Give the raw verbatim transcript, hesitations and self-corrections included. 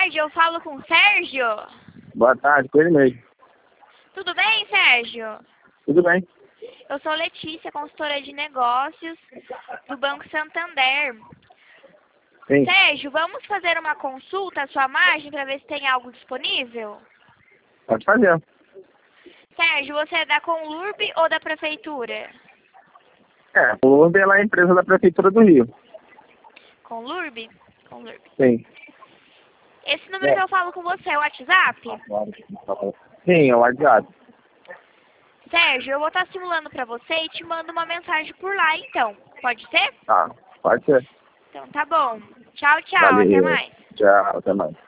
tarde, eu falo com o Sérgio. Boa tarde, com ele mesmo. Tudo bem, Sérgio? Tudo bem? Eu sou Letícia, consultora de negócios do Banco Santander. Sim. Sérgio, vamos fazer uma consulta à sua margem para ver se tem algo disponível? Pode fazer. Sérgio, você é da Conlurb ou da Prefeitura? É, o Urb é lá a empresa da Prefeitura do Rio. Conlurb? Conlurb. Sim. Esse número É. que eu falo com você é o WhatsApp? Sim, é o WhatsApp. Sérgio, eu vou estar simulando para você e te mando uma mensagem por lá, então. Pode ser? Tá, pode ser. Então tá bom. Tchau, tchau. Até Valeu. mais. Tchau, até mais.